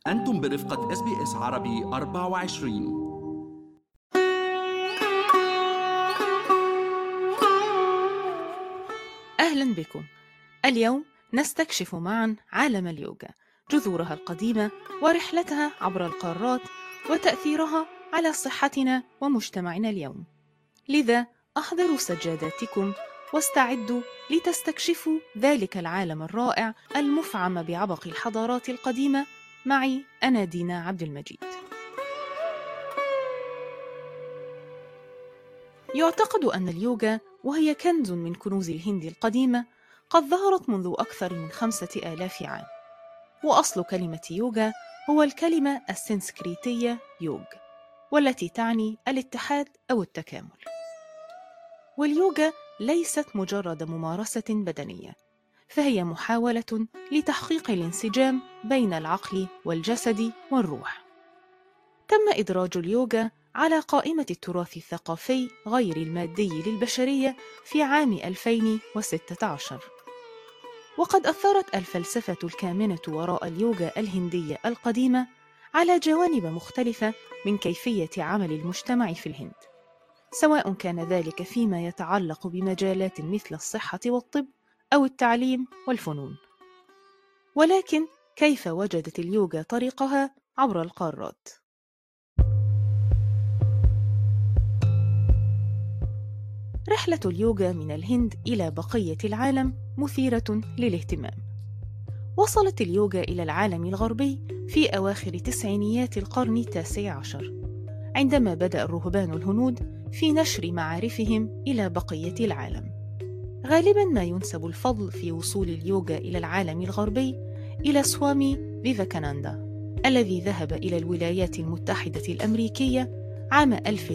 أنتم برفقة SBS عربي 24. أهلا بكم. اليوم نستكشف معا عالم اليوغا، جذورها القديمة ورحلتها عبر القارات وتأثيرها على صحتنا ومجتمعنا اليوم. لذا أحضروا سجاداتكم واستعدوا لتستكشفوا ذلك العالم الرائع المفعم بعبق الحضارات القديمة. معي أنا دينا عبد المجيد. يعتقد أن اليوغا، وهي كنز من كنوز الهند القديمة، قد ظهرت منذ أكثر من 5000 عام. وأصل كلمة يوغا هو الكلمة السنسكريتية يوغ، والتي تعني الاتحاد أو التكامل. واليوغا ليست مجرد ممارسة بدنية، فهي محاولة لتحقيق الانسجام بين العقل والجسد والروح. تم إدراج اليوغا على قائمة التراث الثقافي غير المادي للبشرية في عام 2016. وقد أثرت الفلسفة الكامنة وراء اليوغا الهندية القديمة على جوانب مختلفة من كيفية عمل المجتمع في الهند، سواء كان ذلك فيما يتعلق بمجالات مثل الصحة والطب أو التعليم والفنون. ولكن كيف وجدت اليوغا طريقها عبر القارات؟ رحلة اليوغا من الهند إلى بقية العالم مثيرة للاهتمام. وصلت اليوغا إلى العالم الغربي في أواخر تسعينيات القرن ال19، عندما بدأ الرهبان الهنود في نشر معارفهم إلى بقية العالم. غالباً ما ينسب الفضل في وصول اليوغا إلى العالم الغربي إلى سوامي فيفاكاناندا، الذي ذهب إلى الولايات المتحدة الأمريكية عام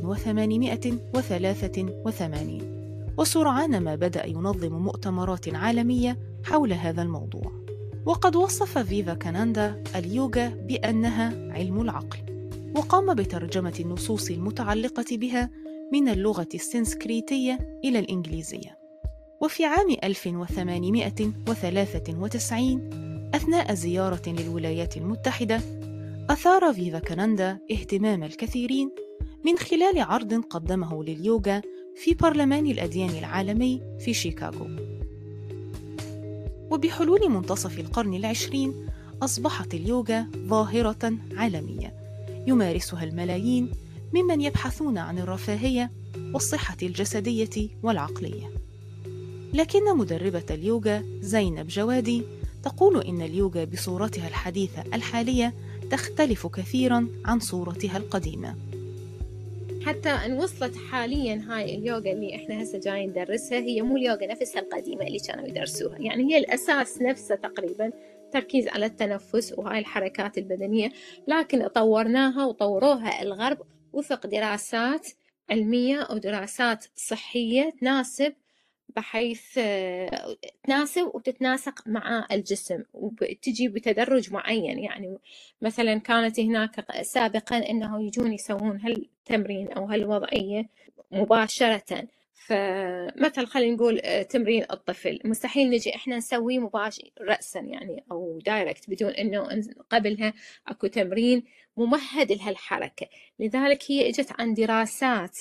1883، وسرعان ما بدأ ينظم مؤتمرات عالمية حول هذا الموضوع. وقد وصف فيفاكاناندا اليوغا بأنها علم العقل، وقام بترجمة النصوص المتعلقة بها من اللغة السنسكريتية إلى الإنجليزية. وفي عام 1893 أثناء زيارة للولايات المتحدة، أثار فيفاكاناندا اهتمام الكثيرين من خلال عرض قدمه لليوغا في برلمان الأديان العالمي في شيكاغو. وبحلول منتصف القرن العشرين أصبحت اليوغا ظاهرة عالمية يمارسها الملايين ممن يبحثون عن الرفاهية والصحة الجسدية والعقلية. لكن مدربة اليوغا زينب جوادي تقول إن اليوغا بصورتها الحديثة الحالية تختلف كثيراً عن صورتها القديمة. حتى أن وصلت حالياً هاي اليوغا اللي إحنا هسه جايين ندرسها هي مو اليوغا نفسها القديمة اللي كانوا يدرسوها، يعني هي الأساس نفسه تقريباً تركيز على التنفس وهاي الحركات البدنية، لكن طورناها وطوروها الغرب وفق دراسات علمية أو دراسات صحية تناسب، بحيث تناسب وتتناسق مع الجسم وتجي بتدرج معين. يعني مثلا كانت هناك سابقا أنه يجون يسوون هالتمرين أو هالوضعية مباشرة، فمثل خلينا نقول تمرين الطفل مستحيل نجي إحنا نسويه مباشر رأسا يعني أو دايركت بدون أنه قبلها أكو تمرين ممهد لهالحركة. لذلك هي إجت عن دراسات.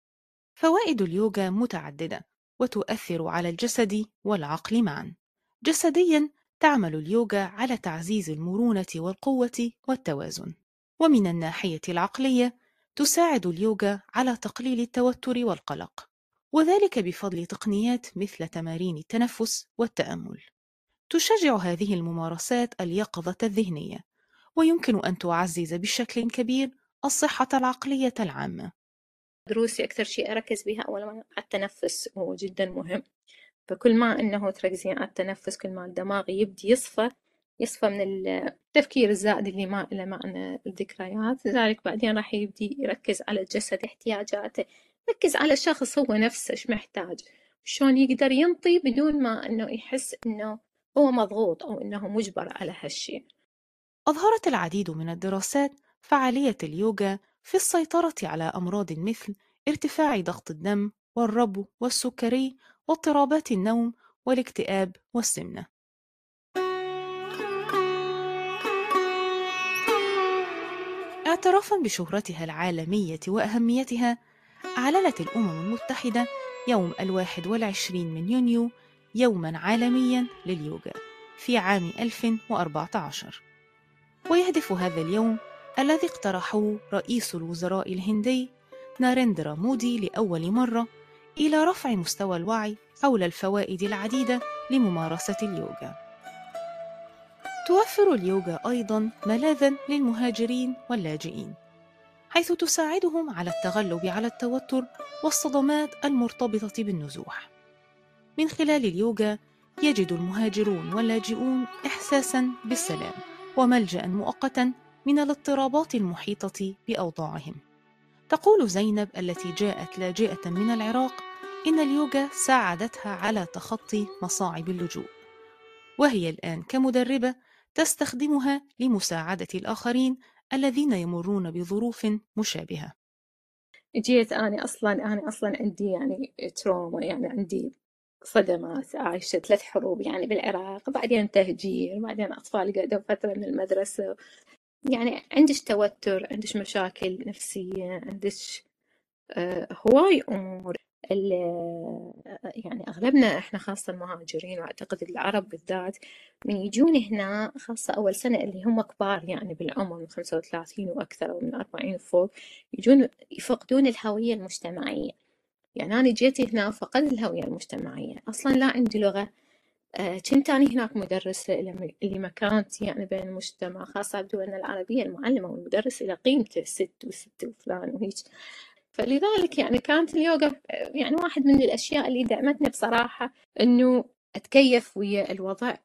فوائد اليوغا متعددة وتؤثر على الجسد والعقل معا. جسدياً تعمل اليوغا على تعزيز المرونة والقوة والتوازن. ومن الناحية العقلية تساعد اليوغا على تقليل التوتر والقلق، وذلك بفضل تقنيات مثل تمارين التنفس والتأمل. تشجع هذه الممارسات اليقظة الذهنية، ويمكن أن تعزز بشكل كبير الصحة العقلية العامة. دروسي أكثر شيء أركز بها أولا على التنفس، هو جدا مهم. فكل ما أنه تركزين على التنفس كل ما الدماغ يبدي يصفى من التفكير الزائد اللي ما له معنى الذكريات. لذلك بعدين راح يبدي يركز على الجسد، احتياجاته، يركز على الشخص هو نفسه إيش محتاج، شلون يقدر ينطي بدون ما أنه يحس أنه هو مضغوط أو أنه مجبر على هالشيء. أظهرت العديد من الدراسات فعالية اليوغا في السيطرة على أمراض مثل ارتفاع ضغط الدم والربو والسكري واضطرابات النوم والاكتئاب والسمنة. واعترافاً بشهرتها العالمية وأهميتها، أعلنت الأمم المتحدة يوم 21 من يونيو يوماً عالمياً لليوغا في عام 2014. ويهدف هذا اليوم الذي اقترحه رئيس الوزراء الهندي ناريندرا مودي لأول مرة إلى رفع مستوى الوعي حول الفوائد العديدة لممارسة اليوغا. توفر اليوغا أيضاً ملاذاً للمهاجرين واللاجئين، حيث تساعدهم على التغلب على التوتر والصدمات المرتبطة بالنزوح. من خلال اليوغا يجد المهاجرون واللاجئون إحساساً بالسلام وملجأ مؤقتاً من الاضطرابات المحيطة بأوضاعهم. تقول زينب التي جاءت لاجئة من العراق إن اليوغا ساعدتها على تخطي مصاعب اللجوء، وهي الآن كمدربة تستخدمها لمساعدة الآخرين الذين يمرون بظروف مشابهة. جيت أنا أصلا عندي يعني تروما، يعني عندي صدمات، عايشة 3 حروب يعني بالعراق، بعدين تهجير، بعدين أطفال قعدوا فترة من المدرسة، يعني عندش توتر، عندش مشاكل نفسية، عندش هواي أمور. يعني أغلبنا إحنا خاصة المهاجرين، وأعتقد العرب بالذات من يجون هنا خاصة أول سنة اللي هم كبار يعني بالعمر من 35 وأكثر أو من 40 وفوق، يجون يفقدون الهوية المجتمعية. يعني أنا جيت هنا فقدت الهوية المجتمعية، أصلا لا عندي لغة. كنت أنا هناك مدرسة اللي مكانتي يعني بين المجتمع، خاصة بدولنا العربية المعلمة والمدرس إلى قيمته، ست وفلان وهيك. فلذلك يعني كانت اليوغا يعني واحد من الأشياء اللي دعمتني بصراحة إنه أتكيف ويا الوضع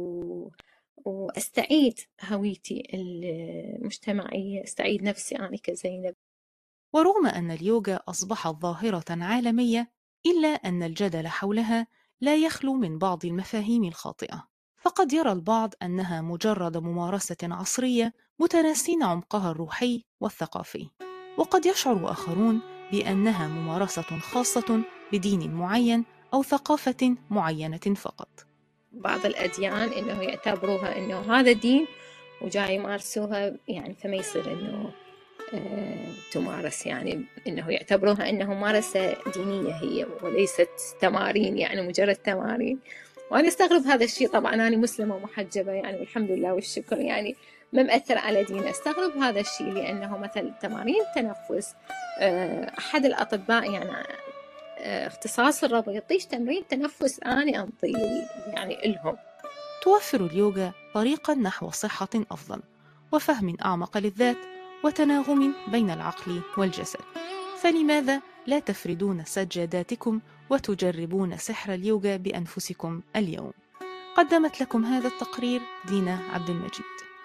وأستعيد هويتي المجتمعية، أستعيد نفسي أنا كزينب. ورغم أن اليوغا أصبحت ظاهرة عالمية، إلا أن الجدل حولها لا يخلو من بعض المفاهيم الخاطئة. فقد يرى البعض أنها مجرد ممارسة عصرية متناسين عمقها الروحي والثقافي، وقد يشعر آخرون بأنها ممارسة خاصة بدين معين أو ثقافة معينة فقط. بعض الأديان إنه يعتبروها إنه هذا دين وجاي يمارسوها، يعني فما يصير إنه تمارس، يعني إنه يعتبروها إنه ممارسة دينية هي وليست تمارين، يعني مجرد تمارين. وأنا أستغرب هذا الشيء. طبعا أنا مسلمة ومحجبة يعني والحمد لله والشكر، يعني ما مأثر على دين. أستغرب هذا الشيء لأنه مثلا تمارين التنفس، أحد الأطباء يعني اختصاص الربو يعطيش تمرين تنفس أنا أنطي يعني إلهم. توفر اليوغا طريقاً نحو صحة أفضل وفهم أعمق للذات وتناغم بين العقل والجسد. فلماذا لا تفردون سجاداتكم وتجربون سحر اليوغا بأنفسكم اليوم؟ قدمت لكم هذا التقرير دينا عبد المجيد.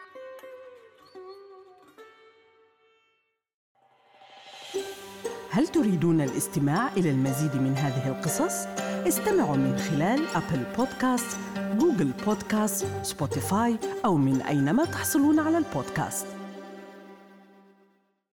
هل تريدون الاستماع إلى المزيد من هذه القصص؟ استمعوا من خلال أبل بودكاست، جوجل بودكاست، سبوتيفاي أو من أينما تحصلون على البودكاست.